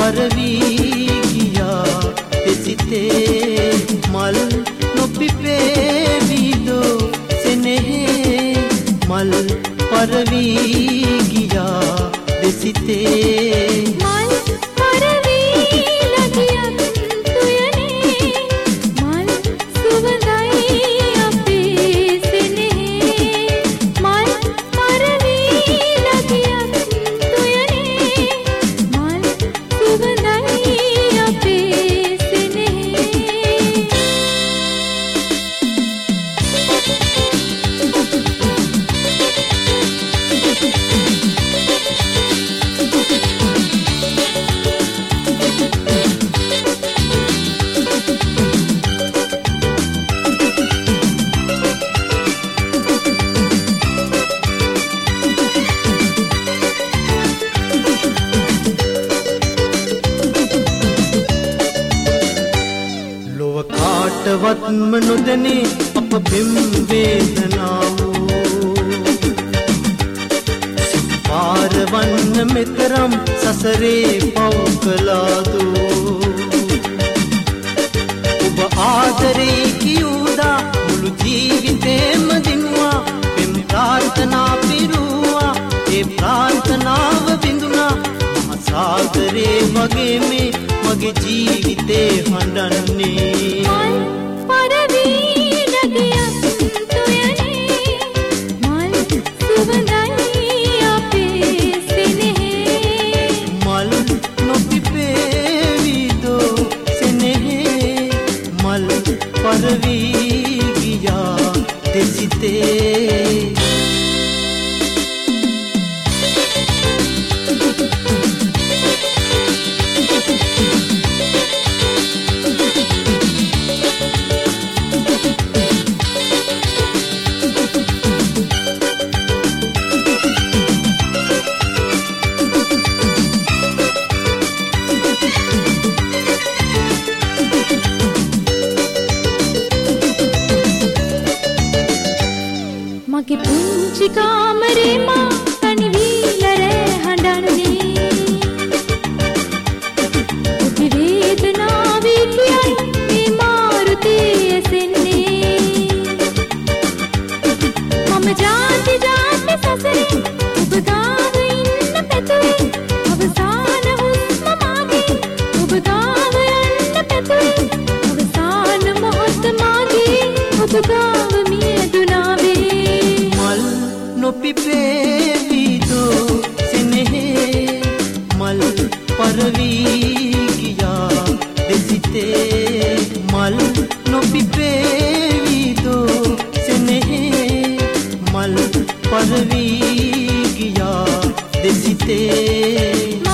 පරවි ගියා දෙසිතේ මල් නොපිපේවිදෝ සෙනෙහේ මල් පරවි ගියා දෙසිතේ මල් පරවි ලගියක් තුයනේ මල් සුවඳයි අපේ සෙනෙහේ මල් පරවි ලගියක් තුයනේ මල් සුවඳයි අපේ සෙනෙහේ කාටවත්ම නොදැනේ අප බෙම් වේදනාවෝ පාරවන්න මෙතරම් සසරේ පව් කළාදෝ ඔබ ආදරේ කියුදා මුළු ජීවිතේම දිනුවා බෙම් ප්‍රාර්ථනා පිරුවා ඒ ප්‍රාර්ථනාව බිඳුනා මහා සාගරේ වගේ මේ මගේ ජීවිතේ හඬන්නේ මල් පරවි ලගියක් තුයනේ මල් සුවඳයි අපේ සෙනෙහේ මල් නොපිපේවිදෝ සෙනෙහේ මල් පරවි ගියා දෙසිතේ මගේ පුංචි කාමරේ මා තනි වීලා රෑ හඬන්නේ ඔබේ වේදනාවේ කියයි මේ මාරුතේ ඇසෙන්නේ මම ජාති ජාති සසරේ ඔබ ගාව ඉන්න පැතුවේ අවසාන හුස්ම මාගේ ඔබ ගාව යන්න පැතුවේ අවසාන මොහොත මාගේ ඔබ ගාව මියදුනාවේ නොපිපේවිදෝ සෙනෙහේ මල් පරවි ගියා දෙසිතේ මල් නොපිපේවිදෝ සෙනෙහේ මල් පරවි ගියා දෙසිතේ